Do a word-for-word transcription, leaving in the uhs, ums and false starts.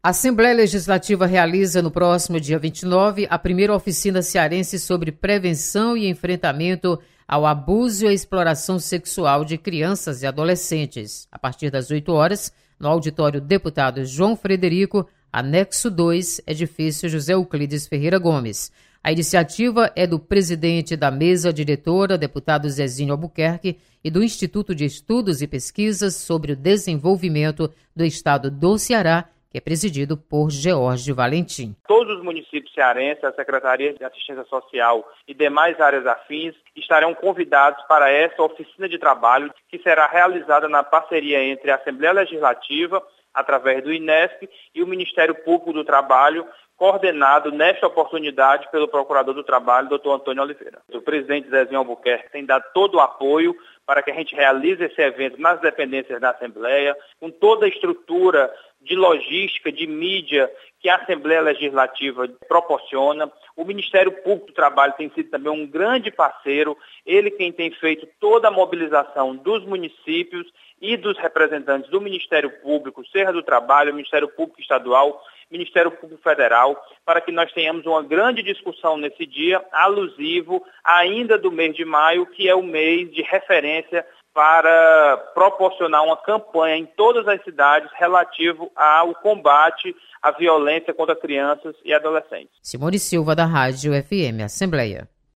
A Assembleia Legislativa realiza no próximo dia vinte e nove a primeira oficina cearense sobre prevenção e enfrentamento ao abuso e à exploração sexual de crianças e adolescentes. A partir das oito horas, no auditório Deputado João Frederico, anexo dois, edifício José Euclides Ferreira Gomes. A iniciativa é do presidente da mesa diretora, deputado Zezinho Albuquerque, e do Instituto de Estudos e Pesquisas sobre o Desenvolvimento do Estado do Ceará, que é presidido por George Valentim. Todos os municípios cearenses, a Secretaria de Assistência Social e demais áreas afins estarão convidados para essa oficina de trabalho que será realizada na parceria entre a Assembleia Legislativa, através do INESP, e o Ministério Público do Trabalho, coordenado nesta oportunidade pelo Procurador do Trabalho, doutor Antônio Oliveira. O presidente Zezinho Albuquerque tem dado todo o apoio para que a gente realize esse evento nas dependências da Assembleia, com toda a estrutura de logística, de mídia que a Assembleia Legislativa proporciona. O Ministério Público do Trabalho tem sido também um grande parceiro, ele quem tem feito toda a mobilização dos municípios e dos representantes do Ministério Público, seja do Trabalho, Ministério Público Estadual, Ministério Público Federal, para que nós tenhamos uma grande discussão nesse dia, alusivo ainda do mês de maio, que é o mês de referência para proporcionar uma campanha em todas as cidades relativo ao combate à violência contra crianças e adolescentes. Simone Silva, da Rádio F M Assembleia.